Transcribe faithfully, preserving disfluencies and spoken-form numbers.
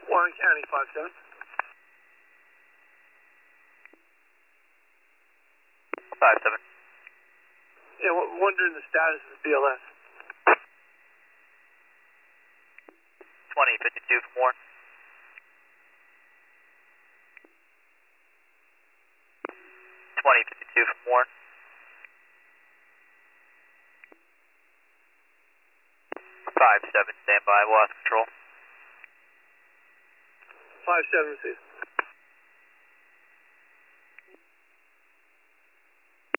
Warren County, five seven. five seven. Yeah, we're wondering the status of the B L S. twenty fifty-two from Warren. twenty fifty-two from Warren. five seven, stand by, we'll have control. five seven, receive.